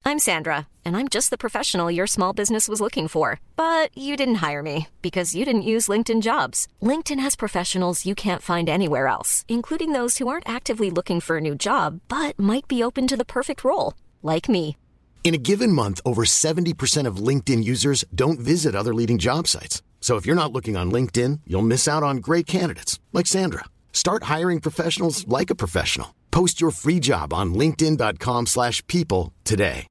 I'm Sandra, and I'm just the professional your small business was looking for. But you didn't hire me because you didn't use LinkedIn Jobs. LinkedIn has professionals you can't find anywhere else, including those who aren't actively looking for a new job, but might be open to the perfect role, like me. In a given month, over 70% of LinkedIn users don't visit other leading job sites. So if you're not looking on LinkedIn, you'll miss out on great candidates, like Sandra. Start hiring professionals like a professional. Post your free job on linkedin.com/people today.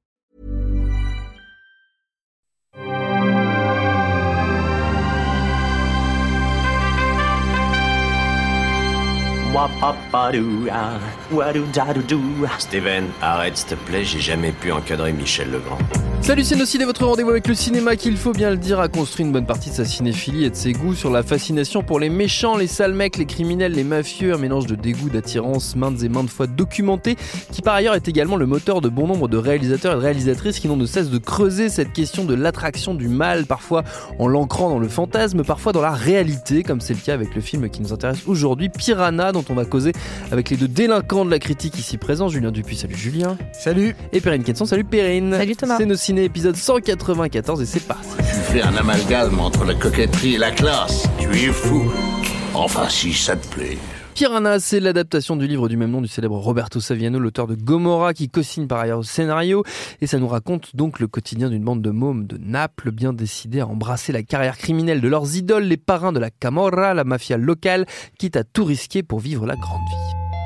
Steven, arrête s'il te plaît, j'ai jamais pu encadrer Michel Legrand. Salut Ciné, votre rendez-vous avec le cinéma qui, il faut bien le dire, a construit une bonne partie de sa cinéphilie et de ses goûts sur la fascination pour les méchants, les sales mecs, les criminels, les mafieux, un mélange de dégoût, d'attirance maintes et maintes fois documenté, qui par ailleurs est également le moteur de bon nombre de réalisateurs et de réalisatrices qui n'ont de cesse de creuser cette question de l'attraction du mal, parfois en l'ancrant dans le fantasme, parfois dans la réalité, comme c'est le cas avec le film qui nous intéresse aujourd'hui, Piranha, dont on va causer avec les deux délinquants de la critique ici présents, Julien Dupuis, salut Julien. Salut. Et Perrine Kenson, salut Perrine. Salut Thomas. C'est nos ciné épisode 194 et c'est parti. Tu fais un amalgame entre la coquetterie et la classe. Tu es fou. Enfin, si ça te plaît. Piranha, c'est l'adaptation du livre du même nom du célèbre Roberto Saviano, l'auteur de Gomorrah, qui co-signe par ailleurs au scénario. Et ça nous raconte donc le quotidien d'une bande de mômes de Naples, bien décidés à embrasser la carrière criminelle de leurs idoles, les parrains de la Camorra, la mafia locale, quitte à tout risquer pour vivre la grande vie.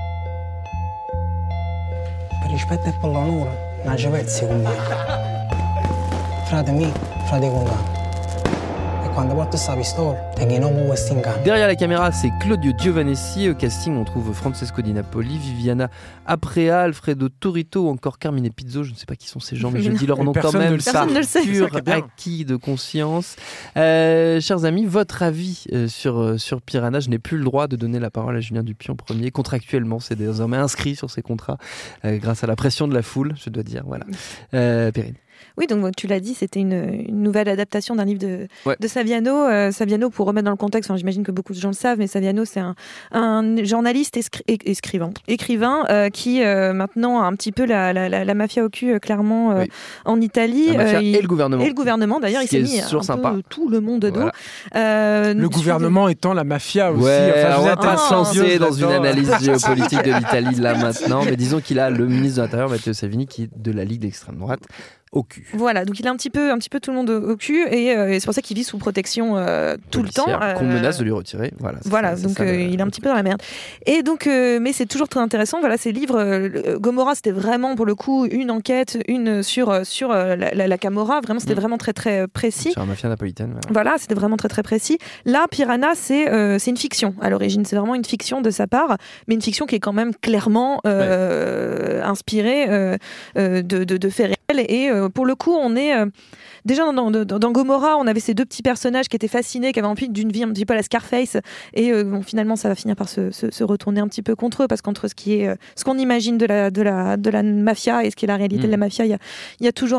Per rispetto e per l'onore, non ci pezzi con me. Frate mio, frate con me. Quando porto sta pistola, e che non muovo sti inganni. Derrière la caméra, c'est Claudio Giovanessi. Au casting, on trouve Francesco Di Napoli, Viviana Aprea, Alfredo Turito ou encore Carmine Pizzo. Je ne sais pas qui sont ces gens, mais je dis leur nom quand même. Personne ne le sait. Pur acquis de conscience. Chers amis, votre avis sur Piranha. Je n'ai plus le droit de donner la parole à Julien Dupuis en premier. Contractuellement, c'est désormais inscrit sur ses contrats grâce à la pression de la foule, je dois dire. Voilà. Perrine. Oui, donc tu l'as dit, c'était une nouvelle adaptation d'un livre de Saviano. Saviano, pour remettre dans le contexte, j'imagine que beaucoup de gens le savent, mais Saviano, c'est un journaliste écrivain qui maintenant a un petit peu la mafia au cul, clairement, oui. En Italie. La mafia et le gouvernement. Et le gouvernement, d'ailleurs, il s'est mis peu tout le monde dos. Voilà. Le gouvernement étant la mafia aussi. Ouais, enfin, on va pas se lancer dans une analyse géopolitique de l'Italie là maintenant, mais disons qu'il a le ministre de l'Intérieur, Matteo Salvini, qui est de la Ligue d'extrême droite. Au cul. Voilà, donc il a un petit peu tout le monde au cul et c'est pour ça qu'il vit sous protection tout le temps. Qu'on menace de lui retirer. Voilà, donc il est un petit peu dans la merde. Et donc, mais c'est toujours très intéressant. Voilà, ces livres, Gomorrah, c'était vraiment pour le coup une enquête, sur la Camorra. Vraiment, c'était vraiment très très précis. Sur la mafia napolitaine. Voilà, c'était vraiment très très précis. Là, Piranha, c'est une fiction à l'origine. C'est vraiment une fiction de sa part, mais une fiction qui est quand même clairement inspirée de faits réels et pour le coup, on est déjà dans Gomorrah, on avait ces deux petits personnages qui étaient fascinés, qui avaient envie d'une vie un petit peu à la Scarface, et finalement, ça va finir par se retourner un petit peu contre eux, parce qu'entre ce qu'on imagine de la mafia et ce qui est la réalité de la mafia, il y a toujours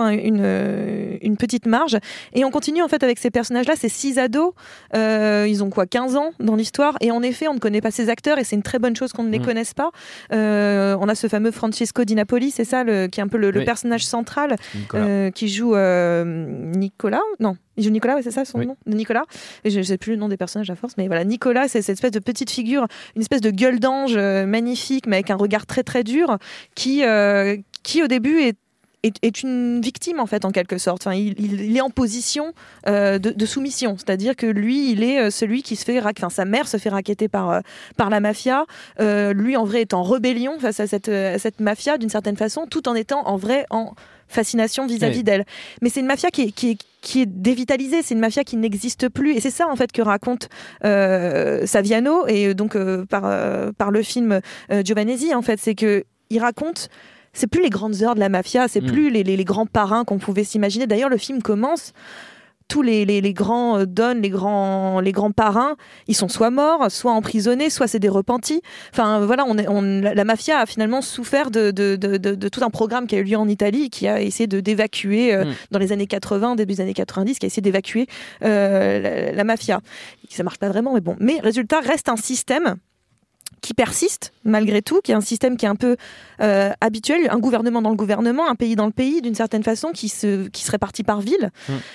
une petite marge. Et on continue en fait avec ces personnages-là, ces 6 ados, ils ont 15 ans dans l'histoire, et en effet, on ne connaît pas ces acteurs, et c'est une très bonne chose qu'on ne les connaisse pas. On a ce fameux Francesco Di Napoli, c'est ça, qui est un peu le personnage central. Qui joue Nicolas. Non, il joue Nicolas, c'est ça son nom de Nicolas. Je ne sais plus le nom des personnages à force, mais voilà, Nicolas, c'est cette espèce de petite figure, une espèce de gueule d'ange magnifique, mais avec un regard très très dur, qui au début est une victime en fait en quelque sorte. Enfin, il est en position de soumission, c'est-à-dire que lui, il est celui qui se fait sa mère se fait racketter par la mafia. Lui, en vrai, est en rébellion face à cette mafia d'une certaine façon, tout en étant en vrai en fascination vis-à-vis d'elle. Mais c'est une mafia qui est dévitalisée, c'est une mafia qui n'existe plus, et c'est ça en fait que raconte Saviano, et donc par le film Giovanessi en fait, c'est que il raconte. C'est plus les grandes heures de la mafia, c'est plus les grands parrains qu'on pouvait s'imaginer. D'ailleurs, le film commence, tous les grands dons, les grands parrains, ils sont soit morts, soit emprisonnés, soit c'est des repentis. Enfin, voilà, la mafia a finalement souffert de tout un programme qui a eu lieu en Italie, qui a essayé d'évacuer, dans les années 80, début des années 90, qui a essayé d'évacuer la mafia. Ça marche pas vraiment, mais bon. Mais résultat, reste un système qui persiste malgré tout, qui est un système qui est un peu habituel, un gouvernement dans le gouvernement, un pays dans le pays, d'une certaine façon, qui se répartit par ville.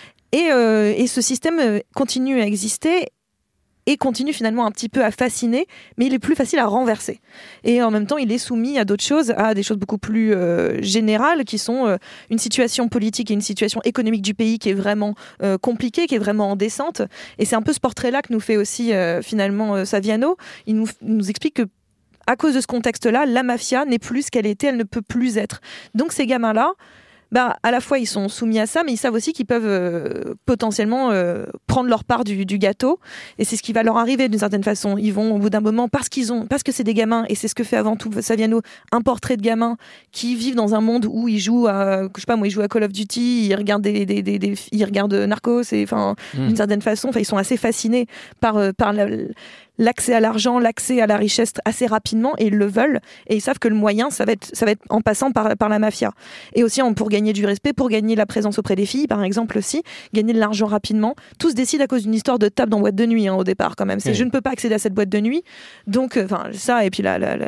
Et ce système continue à exister et continue finalement un petit peu à fasciner, mais il est plus facile à renverser. Et en même temps, il est soumis à d'autres choses, à des choses beaucoup plus générales, qui sont une situation politique et une situation économique du pays qui est vraiment compliquée, qui est vraiment en descente. Et c'est un peu ce portrait-là que nous fait aussi finalement Saviano. Il nous explique que à cause de ce contexte-là, la mafia n'est plus ce qu'elle était, elle ne peut plus être. Donc ces gamins-là, à la fois ils sont soumis à ça, mais ils savent aussi qu'ils peuvent potentiellement prendre leur part du gâteau, et c'est ce qui va leur arriver d'une certaine façon. Ils vont au bout d'un moment, parce que c'est des gamins, et c'est ce que fait avant tout Saviano, un portrait de gamins qui vivent dans un monde où ils jouent à Call of Duty, ils regardent ils regardent Narcos, et d'une certaine façon, ils sont assez fascinés par l'accès à l'argent, l'accès à la richesse assez rapidement, et ils le veulent, et ils savent que le moyen, ça va être en passant par la mafia. Et aussi pour gagner du respect, pour gagner la présence auprès des filles, par exemple aussi, gagner de l'argent rapidement. Tout se décide à cause d'une histoire de table dans boîte de nuit, au départ quand même. C'est je ne peux pas accéder à cette boîte de nuit, donc ça, et puis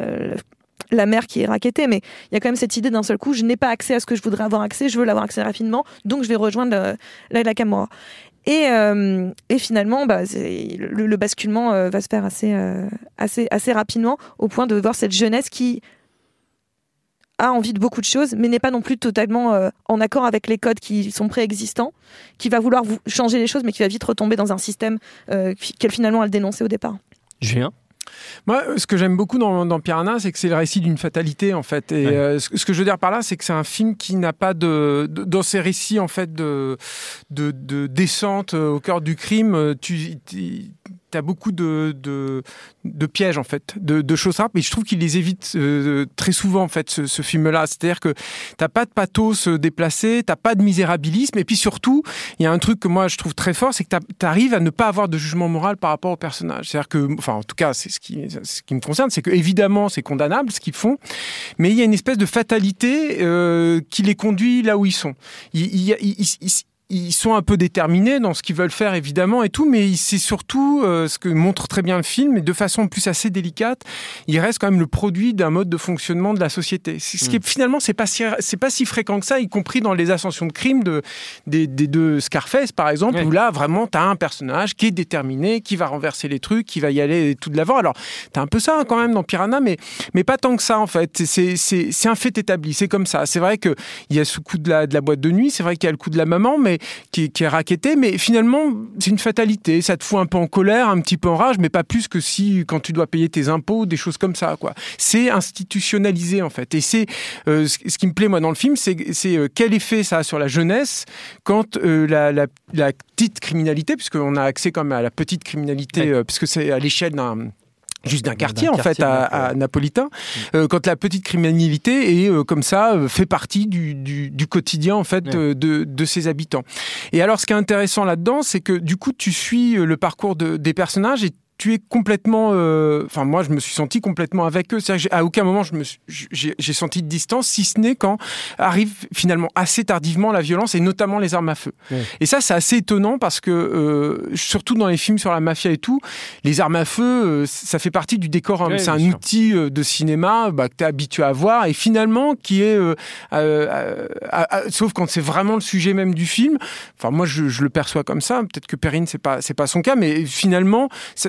la mère qui est raquettée, mais il y a quand même cette idée d'un seul coup, je n'ai pas accès à ce que je voudrais avoir accès, je veux l'avoir accès rapidement, donc je vais rejoindre la Camorra. Et finalement, le basculement va se faire assez rapidement, au point de voir cette jeunesse qui a envie de beaucoup de choses, mais n'est pas non plus totalement en accord avec les codes qui sont préexistants, qui va vouloir changer les choses, mais qui va vite retomber dans un système qu'elle finalement a dénoncé au départ. Julien ? Moi, ce que j'aime beaucoup dans Piranha, c'est que c'est le récit d'une fatalité, en fait. Et ce que je veux dire par là, c'est que c'est un film qui n'a pas dans ses récits, en fait, de descente au cœur du crime. T'as beaucoup de pièges, en fait, de choses simples, mais je trouve qu'il les évite très souvent, en fait, ce film-là. C'est-à-dire que t'as pas de pathos déplacé, t'as pas de misérabilisme, et puis surtout, il y a un truc que moi je trouve très fort, c'est que t'arrives à ne pas avoir de jugement moral par rapport au personnage. C'est-à-dire que, enfin, en tout cas, c'est ce qui me concerne, c'est que évidemment c'est condamnable ce qu'ils font, mais il y a une espèce de fatalité qui les conduit là où ils sont. Ils sont un peu déterminés dans ce qu'ils veulent faire, évidemment, et tout, mais c'est surtout ce que montre très bien le film, et de façon plus assez délicate, il reste quand même le produit d'un mode de fonctionnement de la société. Ce qui est, finalement, c'est pas si fréquent que ça, y compris dans les ascensions de crimes des deux Scarface, par exemple, où là, vraiment, t'as un personnage qui est déterminé, qui va renverser les trucs, qui va y aller tout de l'avant. Alors, t'as un peu ça, quand même, dans Piranha, mais pas tant que ça, en fait. C'est un fait établi, c'est comme ça. C'est vrai qu'il y a ce coup de la boîte de nuit, c'est vrai qu'il y a le coup de la maman, mais qui est racketté, mais finalement c'est une fatalité, ça te fout un peu en colère, un petit peu en rage, mais pas plus que quand tu dois payer tes impôts, des choses comme ça, quoi. C'est institutionnalisé, en fait, et c'est ce qui me plaît moi dans le film, c'est quel effet ça a sur la jeunesse quand la petite criminalité, puisqu'on a accès quand même à la petite criminalité, puisque c'est à l'échelle juste d'un quartier, en fait, à Napolitain, quand la petite criminalité est comme ça, fait partie du quotidien, en fait, de ses habitants. Et alors, ce qui est intéressant là-dedans, c'est que du coup, tu suis le parcours des personnages, et tu es complètement... Enfin, moi, je me suis senti complètement avec eux. C'est-à-dire qu'à aucun moment, j'ai senti de distance, si ce n'est quand arrive finalement assez tardivement la violence, et notamment les armes à feu. Et ça, c'est assez étonnant, parce que, surtout dans les films sur la mafia et tout, les armes à feu, ça fait partie du décor. C'est un outil de cinéma que tu es habitué à voir, et finalement, qui est... sauf quand c'est vraiment le sujet même du film. Enfin, moi, je le perçois comme ça. Peut-être que Perrine, c'est pas son cas, mais finalement...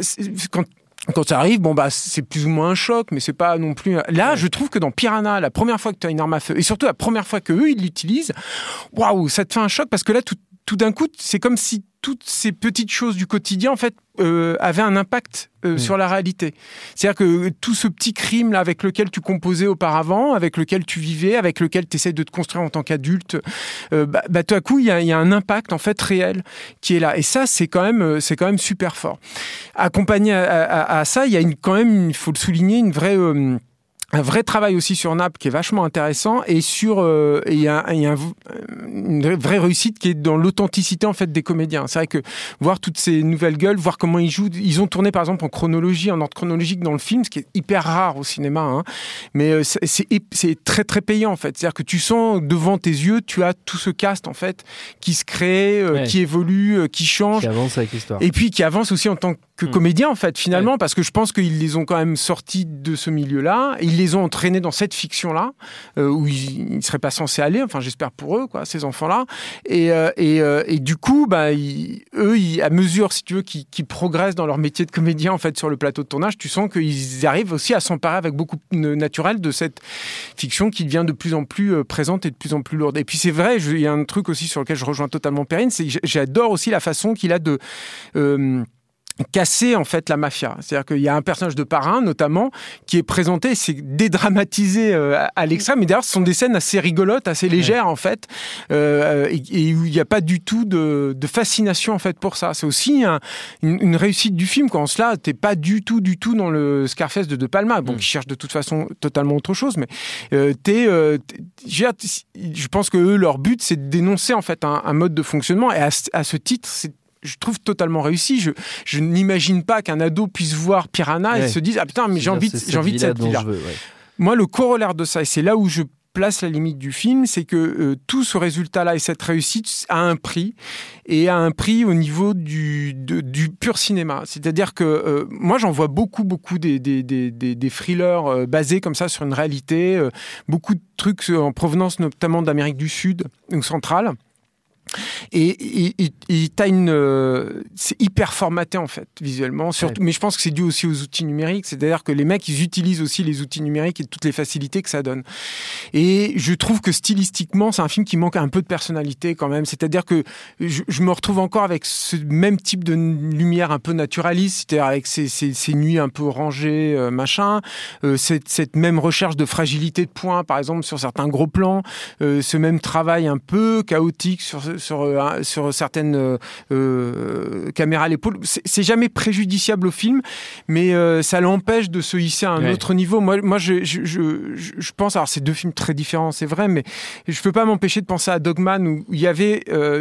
Quand ça arrive, c'est plus ou moins un choc, mais c'est pas non plus... Là, je trouve que dans Piranha, la première fois que tu as une arme à feu, et surtout la première fois qu'eux, ils l'utilisent, waouh, ça te fait un choc, parce que là, tout d'un coup, c'est comme si toutes ces petites choses du quotidien, en fait, avaient un impact sur la réalité. C'est-à-dire que tout ce petit crime-là avec lequel tu composais auparavant, avec lequel tu vivais, avec lequel tu essaies de te construire en tant qu'adulte, tout à coup, il y a un impact, en fait, réel qui est là. Et ça, c'est quand même super fort. Accompagné à ça, il y a quand même, il faut le souligner, un vrai travail aussi sur Naples qui est vachement intéressant, et il y a une vraie réussite qui est dans l'authenticité, en fait, des comédiens. C'est vrai que voir toutes ces nouvelles gueules, voir comment ils jouent, ils ont tourné par exemple en ordre chronologique dans le film, ce qui est hyper rare au cinéma, hein. Mais c'est très très payant, en fait. C'est-à-dire que tu sens devant tes yeux, tu as tout ce cast, en fait, qui se crée, qui évolue, qui change, qui avance avec l'histoire, et puis qui avance aussi en tant que comédiens en fait finalement, parce que je pense qu'ils les ont quand même sortis de ce milieu-là, ils les ont entraînés dans cette fiction-là où ils ne seraient pas censés aller, enfin j'espère pour eux quoi, ces enfants-là, et du coup eux à mesure si tu veux qu'ils progressent dans leur métier de comédien en fait sur le plateau de tournage, tu sens qu'ils arrivent aussi à s'emparer avec beaucoup de naturel de cette fiction qui devient de plus en plus présente et de plus en plus lourde. Et puis c'est vrai, il y a un truc aussi sur lequel je rejoins totalement Perrine, c'est que j'adore aussi la façon qu'il a de casser en fait la mafia. C'est-à-dire qu'il y a un personnage de parrain notamment qui est présenté, c'est dédramatisé à l'extrême, mais d'ailleurs ce sont des scènes assez rigolotes, assez légères en fait, et où il n'y a pas du tout de fascination en fait pour ça. C'est aussi une réussite du film quand cela t'es pas du tout dans le Scarface de Palma, bon qui cherche de toute façon totalement autre chose, mais je pense que eux, leur but c'est de dénoncer en fait un mode de fonctionnement, et à ce titre je trouve totalement réussi. Je n'imagine pas qu'un ado puisse voir Piranha et se dise ah putain mais j'ai envie de cette vie-là. Moi le corollaire de ça, et c'est là où je place la limite du film, c'est que tout ce résultat-là et cette réussite a un prix, et a un prix au niveau du pur cinéma. C'est-à-dire que moi j'en vois beaucoup des thrillers basés comme ça sur une réalité, beaucoup de trucs en provenance notamment d'Amérique du Sud ou centrale. Et t'as c'est hyper formaté en fait visuellement, surtout, mais je pense que c'est dû aussi aux outils numériques, c'est-à-dire que les mecs ils utilisent aussi les outils numériques et toutes les facilités que ça donne, et je trouve que stylistiquement c'est un film qui manque un peu de personnalité quand même, c'est-à-dire que je me retrouve encore avec ce même type de lumière un peu naturaliste, c'est-à-dire avec ces nuits un peu rangées cette même recherche de fragilité de points par exemple sur certains gros plans, ce même travail un peu chaotique sur certaines caméras à l'épaule. C'est jamais préjudiciable au film, mais ça l'empêche de se hisser à un autre niveau. Moi je pense, alors c'est deux films très différents, c'est vrai, mais je peux pas m'empêcher de penser à Dogman où il y avait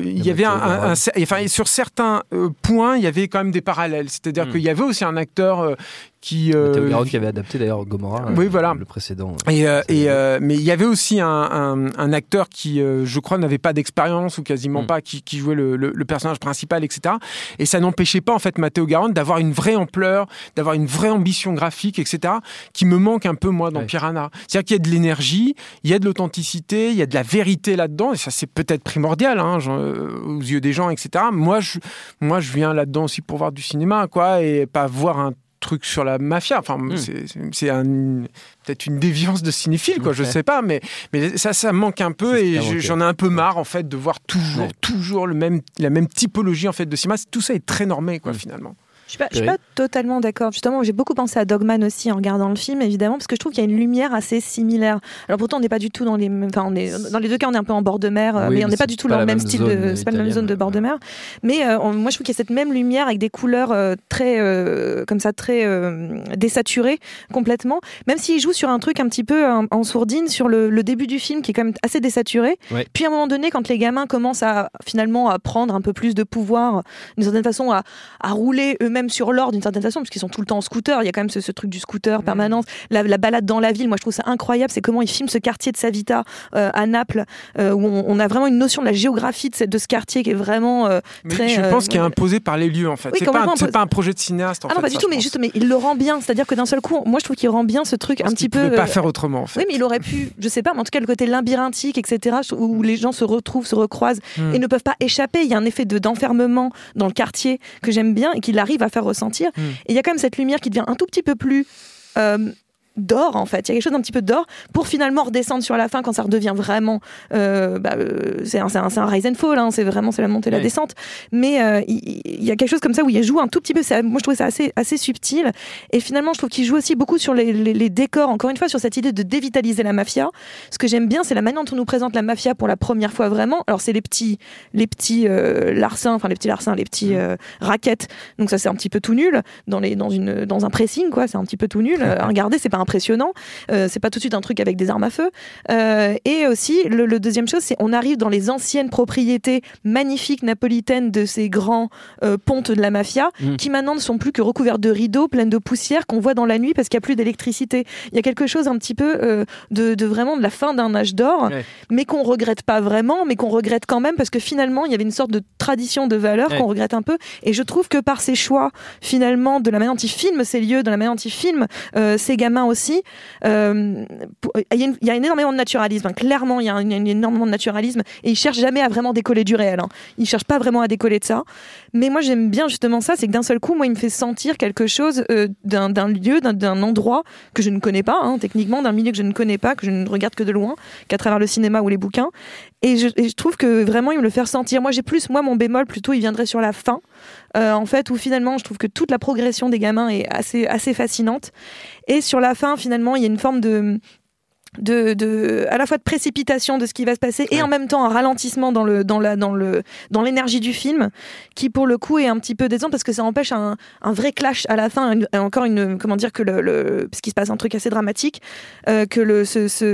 sur certains points, il y avait quand même des parallèles. C'est-à-dire qu'il y avait aussi un acteur Matteo Garonne qui avait adapté d'ailleurs Gomorrah, oui, voilà. le précédent. Mais il y avait aussi un acteur qui, je crois, n'avait pas d'expérience ou quasiment pas, qui jouait le personnage principal, etc. Et ça n'empêchait pas en fait Matteo Garonne d'avoir une vraie ampleur, d'avoir une vraie ambition graphique, etc. qui me manque un peu moi dans Piranha. C'est-à-dire qu'il y a de l'énergie, il y a de l'authenticité, il y a de la vérité là-dedans, et ça c'est peut-être primordial aux yeux des gens, etc. Moi je viens là-dedans aussi pour voir du cinéma, quoi, et pas voir un truc sur la mafia. Enfin, c'est peut-être une déviance de cinéphile, quoi. Je sais pas, mais ça me manque un peu, et j'en ai un peu marre en fait de voir toujours la même typologie en fait de cinéma. Tout ça est très normé, quoi, finalement. Je suis pas totalement d'accord. Justement, j'ai beaucoup pensé à Dogman aussi en regardant le film, évidemment, parce que je trouve qu'il y a une lumière assez similaire. Alors pourtant, on n'est pas du tout dans les mêmes... Enfin, dans les deux cas, on est un peu en bord de mer, mais on n'est pas du tout dans le même style de... C'est pas la même zone de bord de mer. Mais moi, je trouve qu'il y a cette même lumière avec des couleurs très désaturées complètement. Même s'il joue sur un truc un petit peu en sourdine, sur le début du film, qui est quand même assez désaturé. Ouais. Puis à un moment donné, quand les gamins commencent à prendre un peu plus de pouvoir, d'une certaine façon, à rouler eux-mêmes sur l'or d'une certaine façon, parce qu'ils sont tout le temps en scooter, il y a quand même ce truc du scooter permanence, la balade dans la ville, moi je trouve ça incroyable, c'est comment ils filment ce quartier de Savita à Naples, où on a vraiment une notion de la géographie de ce quartier qui est vraiment très... Je pense qu'il est imposé par les lieux en fait, oui, c'est pas un projet de cinéaste en fait. Non, pas du tout, mais il le rend bien, c'est-à-dire que d'un seul coup, moi je trouve qu'il rend bien ce truc un petit peu... Il ne pouvait pas faire autrement en fait. Oui, mais il aurait pu, je sais pas, mais en tout cas le côté labyrinthique, etc., où les gens se retrouvent, se recroisent et ne peuvent pas échapper, il y a un effet d'enfermement dans le quartier que j'aime bien et qu'il arrive à faire ressentir. Et il y a quand même cette lumière qui devient un tout petit peu plus d'or en fait, il y a quelque chose d'un petit peu d'or pour finalement redescendre sur la fin quand ça redevient vraiment c'est un rise and fall, c'est la montée et la descente, mais il y a quelque chose comme ça où il joue un tout petit peu, moi je trouvais ça assez subtil, et finalement je trouve qu'il joue aussi beaucoup sur les décors, encore une fois sur cette idée de dévitaliser la mafia. Ce que j'aime bien, c'est la manière dont on nous présente la mafia pour la première fois vraiment. Alors c'est les petits larcins, les petits raquettes, donc ça c'est un petit peu tout nul dans un pressing, quoi, c'est un petit peu tout nul. Regardez, c'est pas impressionnant. C'est pas tout de suite un truc avec des armes à feu. Et aussi, le deuxième chose, c'est on arrive dans les anciennes propriétés magnifiques napolitaines de ces grands pontes de la mafia, qui maintenant ne sont plus que recouvertes de rideaux, pleines de poussière, qu'on voit dans la nuit parce qu'il n'y a plus d'électricité. Il y a quelque chose un petit peu de vraiment de la fin d'un âge d'or, mais qu'on regrette pas vraiment, mais qu'on regrette quand même parce que finalement, il y avait une sorte de tradition de valeurs qu'on regrette un peu. Et je trouve que par ces choix, finalement, de la manière dont il filme ces lieux, de la manière dont il filme ces gamins aussi, il y a énormément de naturalisme. Clairement, il y a énormément de naturalisme et il cherche jamais à vraiment décoller du réel. Il cherche pas vraiment à décoller de ça. Mais moi, j'aime bien justement ça, c'est que d'un seul coup, moi, il me fait sentir quelque chose d'un lieu, d'un endroit que je ne connais pas, techniquement, d'un milieu que je ne connais pas, que je ne regarde que de loin, qu'à travers le cinéma ou les bouquins. Et je trouve que vraiment, il me le fait ressentir. Moi, mon bémol, plutôt, il viendrait sur la fin, en fait, où finalement, je trouve que toute la progression des gamins est assez fascinante. Et sur la fin, finalement, il y a une forme à la fois de précipitation de ce qui va se passer et en même temps un ralentissement dans l'énergie du film qui pour le coup est un petit peu décevant parce que ça empêche un vrai clash à la fin, encore comment dire que parce qu'il se passe un truc assez dramatique, que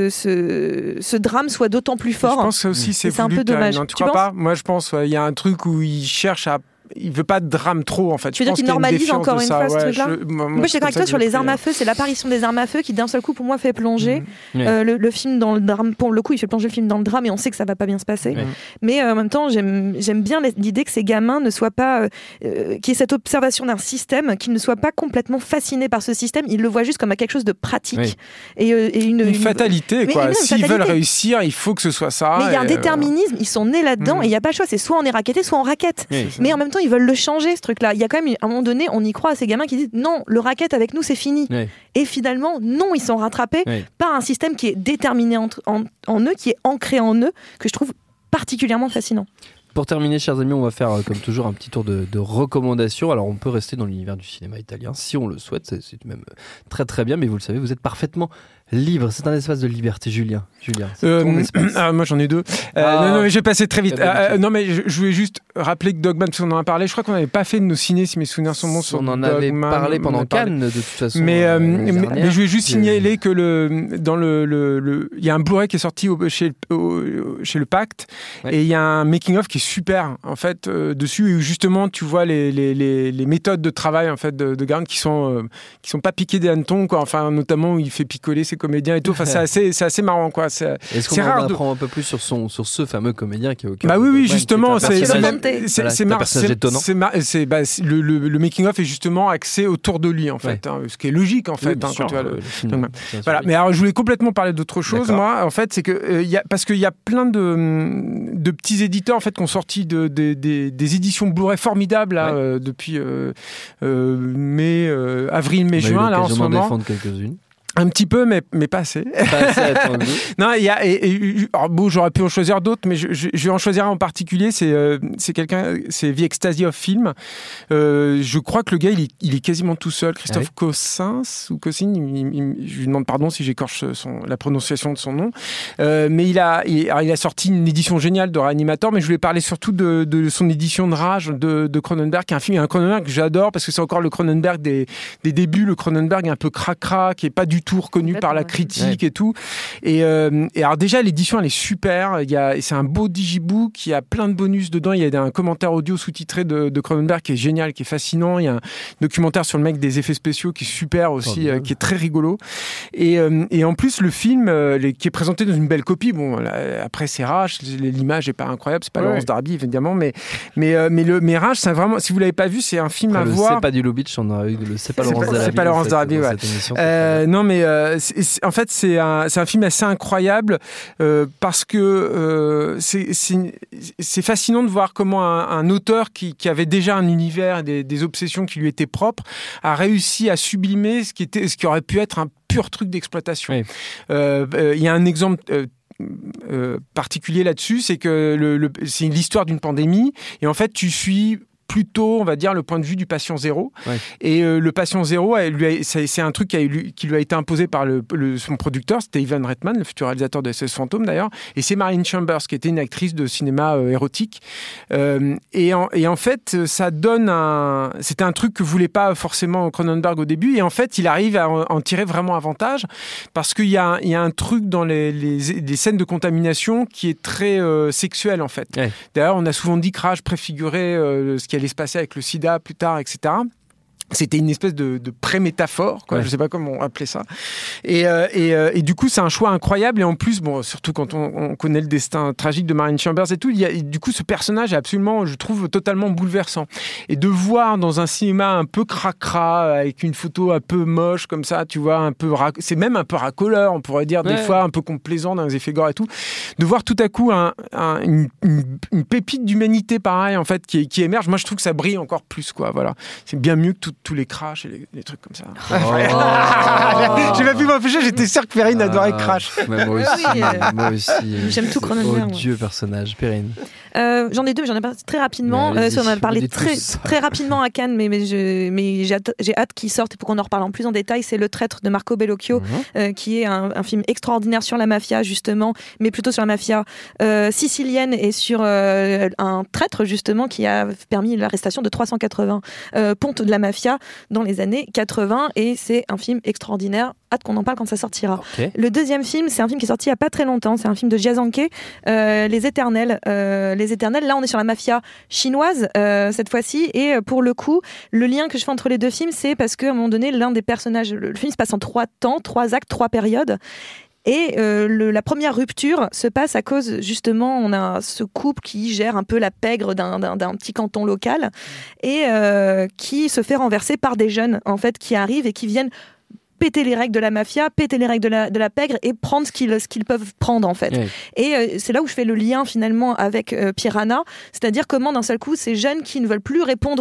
ce drame soit d'autant plus fort. Je pense que aussi c'est un peu dommage. Non, tu crois pas ? Moi je pense il y a un truc où il cherche à il veut pas de drame trop en fait. Tu veux dire qu'il normalise encore une fois ce truc-là ? Moi je suis d'accord avec toi sur les armes à feu, c'est l'apparition des armes à feu qui d'un seul coup pour moi fait plonger le film dans le drame. Pour le coup il fait plonger le film dans le drame et on sait que ça va pas bien se passer. Mais en même temps j'aime bien l'idée que ces gamins ne soient pas qu'il y ait cette observation d'un système, qu'ils ne soient pas complètement fascinés par ce système, ils le voient juste comme quelque chose de pratique et une fatalité quoi. S'ils veulent réussir il faut que ce soit ça. Mais il y a un déterminisme, ils sont nés là-dedans et il n'y a pas le choix, c'est soit on est racketté soit on raquette. Mais en même temps ils veulent le changer ce truc-là. Il y a quand même à un moment donné, on y croit à ces gamins qui disent non, le racket avec nous c'est fini. Et finalement, non, ils sont rattrapés par un système qui est déterminé en eux, qui est ancré en eux, que je trouve particulièrement fascinant. Pour terminer, chers amis, on va faire comme toujours un petit tour de recommandations. Alors on peut rester dans l'univers du cinéma italien si on le souhaite, c'est même très très bien, mais vous le savez, vous êtes parfaitement libre. C'est un espace de liberté, Julien. C'est ton espace. Moi j'en ai deux. Non, mais je vais passer très vite. Non mais je voulais juste rappeler que Dogman, parce qu'on en a parlé, je crois qu'on n'avait pas fait de nos ciné, si mes souvenirs sont bons, sur on en Dogman, avait parlé pendant Cannes de toute façon. Mais je voulais juste signaler que il y a un Blu-ray qui est sorti chez le Pacte et il y a un making-of qui est super en fait dessus où justement tu vois les méthodes de travail en fait de Garand qui sont pas piquées des hannetons quoi. Enfin notamment où il fait picoler ses comédiens et tout. Enfin c'est assez marrant quoi. Est-ce qu'on en apprend un peu plus sur ce fameux comédien qui est au cœur? Bah oui justement c'est étonnant. Le making-of est justement axé autour de lui en fait, ce qui est logique en fait quand tu vois le film. Voilà. Mais alors je voulais complètement parler d'autre chose. Moi en fait c'est que parce qu'il y a plein de petits éditeurs en fait qui ont sorti des éditions Blu-ray formidables là, depuis avril, mai, juin là en ce moment. Défendre quelques-unes. Un petit peu, mais pas assez. Pas assez attendu. Non, il y a. Alors bon, j'aurais pu en choisir d'autres, mais je vais en choisir un en particulier. C'est The Ecstasy of Film. Je crois que le gars, il est quasiment tout seul. Christophe Cossins ou Cossins. Je lui demande pardon si j'écorche la prononciation de son nom. Mais il a sorti une édition géniale de Reanimator. Mais je voulais parler surtout de son édition de Rage de Cronenberg, qui est un Cronenberg que j'adore parce que c'est encore le Cronenberg des débuts, le Cronenberg un peu cracra, qui est pas du tout reconnu par la critique et tout. Et alors déjà l'édition elle est super. C'est un beau digibook, il y a plein de bonus dedans. Il y a un commentaire audio sous-titré de Cronenberg qui est génial, qui est fascinant. Il y a un documentaire sur le mec des effets spéciaux qui est super aussi, qui est très rigolo. Et en plus le film qui est présenté dans une belle copie. Bon après c'est Rage, l'image est pas incroyable, c'est pas Laurence Darby évidemment, mais Rage c'est vraiment, si vous l'avez pas vu, c'est un film à voir. C'est pas du Lubitsch, on a eu c'est pas Laurence Darby. Non mais en fait c'est un film assez incroyable parce que c'est fascinant de voir comment un auteur qui avait déjà un univers, des obsessions qui lui étaient propres, a réussi à sublimer ce qui aurait pu être un pur truc d'exploitation. Il y a un exemple particulier là-dessus, c'est que c'est l'histoire d'une pandémie et en fait tu suis plutôt, on va dire, le point de vue du patient zéro. Ouais. Et le patient zéro, c'est un truc qui lui a été imposé par son producteur, c'était Ivan Reitman, le futur réalisateur de SS Fantôme d'ailleurs, et c'est Marion Chambers, qui était une actrice de cinéma érotique. Et en fait, ça donne c'était un truc que voulait pas forcément Cronenberg au début, et en fait, il arrive à en tirer vraiment avantage, parce qu'il y a un truc dans les scènes de contamination qui est très sexuel, en fait. Ouais. D'ailleurs, on a souvent dit que Rage préfigurait ce qui allait se passer avec le sida plus tard, etc. C'était une espèce de pré-métaphore, quoi. Ouais. Je sais pas comment on appelait ça. Et du coup, c'est un choix incroyable. Et en plus, bon, surtout quand on connaît le destin tragique de Marion Chambers et tout, du coup, ce personnage est absolument, je trouve, totalement bouleversant. Et de voir dans un cinéma un peu cracra, avec une photo un peu moche, comme ça, tu vois, c'est même un peu racoleur, on pourrait dire, des fois, un peu complaisant dans les effets gore et tout. De voir tout à coup une pépite d'humanité, pareil, en fait, qui émerge. Moi, je trouve que ça brille encore plus, quoi. Voilà. C'est bien mieux que tous les crashs et les trucs comme ça. J'ai pas pu m'empêcher, j'étais sûr que Perrine adorait Crash. Moi aussi. J'aime tout Cronenberg. Odieux personnage, Perrine. J'en ai deux, mais j'en ai pas très rapidement. On en a parlé très rapidement à Cannes, mais j'ai hâte qu'ils sortent pour qu'on en reparle en plus en détail. C'est Le Traître de Marco Bellocchio, qui est un film extraordinaire sur la mafia, justement, mais plutôt sur la mafia sicilienne et sur un traître, justement, qui a permis l'arrestation de 380 pontes de la mafia dans les années 80, et c'est un film extraordinaire. Hâte qu'on en parle quand ça sortira. Okay. Le deuxième film, c'est un film qui est sorti il n'y a pas très longtemps. C'est un film de Jia Zhangke, Les Éternels. Les Éternels, là on est sur la mafia chinoise cette fois-ci, et pour le coup, le lien que je fais entre les deux films, c'est parce qu'à un moment donné, l'un des personnages, le film se passe en 3 temps, 3 actes, 3 périodes. Et la première rupture se passe à cause, justement, on a ce couple qui gère un peu la pègre d'un petit canton local, et qui se fait renverser par des jeunes, en fait, qui arrivent et qui viennent péter les règles de la mafia, péter les règles de la pègre et prendre ce qu'ils peuvent prendre, en fait. Oui. Et c'est là où je fais le lien finalement avec Piranha, c'est-à-dire comment d'un seul coup ces jeunes qui ne veulent plus répondre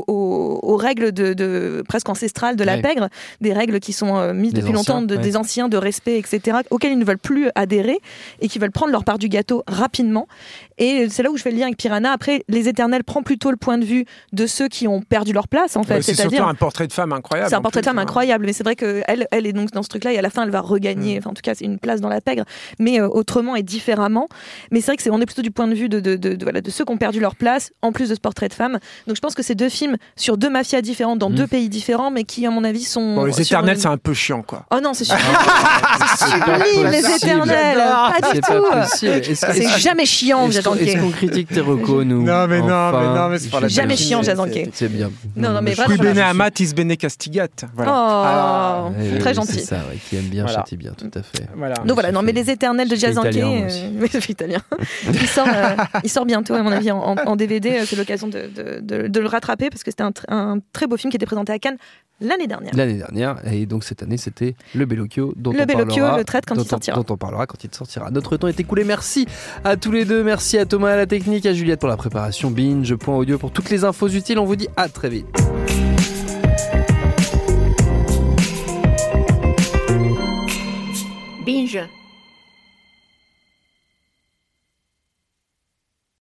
aux règles de presque ancestrales de la pègre, des règles qui sont mises depuis longtemps, des anciens, de respect, etc., auxquelles ils ne veulent plus adhérer et qui veulent prendre leur part du gâteau rapidement. Et c'est là où je fais le lien avec Piranha. Après, Les Éternels prend plutôt le point de vue de ceux qui ont perdu leur place, en fait. C'est surtout un portrait de femme incroyable. C'est un portrait de femme incroyable, mais c'est vrai que elle est donc dans ce truc-là, et à la fin, elle va regagner, enfin, en tout cas, c'est une place dans la pègre, mais autrement et différemment. Mais c'est vrai qu'on est plutôt du point de vue de ceux qui ont perdu leur place, en plus de ce portrait de femme. Donc je pense que c'est 2 films sur 2 mafias différentes, dans 2 pays différents, mais qui, à mon avis, sont... Bon, Les Éternels, c'est un peu chiant, quoi. Oh non, c'est sublime. C'est sublime, Les Éternels. Pas du tout. C'est jamais chiant, Jia Zhangke. Est-ce qu'on critique tes recos, nous? Non, mais c'est pas la jamais chiant, Jia Zhangke. C'est bien. Non, mais vraiment. Qui bene amat, is bene castigat. Voilà. Très gentil. C'est ça, qui aime bien, châtie bien, tout à fait. Voilà. Donc voilà, mais Les Éternels de Jia Zhangke, je suis italien. Il sort bientôt, à mon avis, en DVD. C'est l'occasion de le rattraper, parce que c'était un très beau film qui était présenté à Cannes l'année dernière. Et donc cette année, c'était Le Bellocchio, Le Traître, quand il sortira. Dont on parlera quand il sortira. Notre temps est écoulé. Merci à tous les deux. Merci à Thomas à la technique, à Juliette pour la préparation, Binge.audio pour toutes les infos utiles. On vous dit à très vite. Binge.